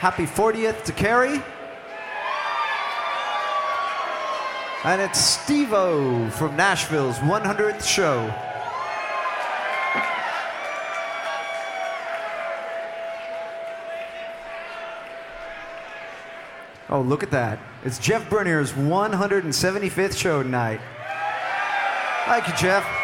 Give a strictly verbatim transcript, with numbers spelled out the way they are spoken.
Happy fortieth to Carrie. And it's Steve-O from Nashville's one hundredth show. Oh, look at that. It's Jeff Bernier's one hundred seventy-fifth show tonight. Thank you, Jeff.